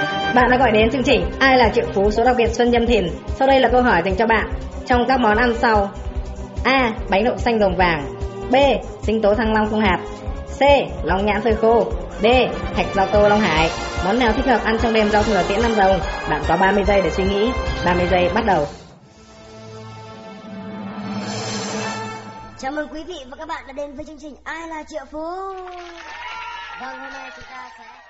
Bạn đã gọi đến chương trình Ai là triệu phú số đặc biệt Xuân Nhâm Thìn. Sau đây là câu hỏi dành cho bạn. Trong các món ăn sau: A. Bánh đậu xanh rồng vàng. B. Sinh tố thăng long không hạt. C. Long nhãn phơi khô. D. Thạch rau tô Long Hải. Món nào thích hợp ăn trong đêm giao thừa Tiễn Năm Rồng? Bạn có 30 giây để suy nghĩ. 30 giây bắt đầu. Chào mừng quý vị và các bạn đã đến với chương trình Ai là triệu phú. Vâng, hôm nay chúng ta sẽ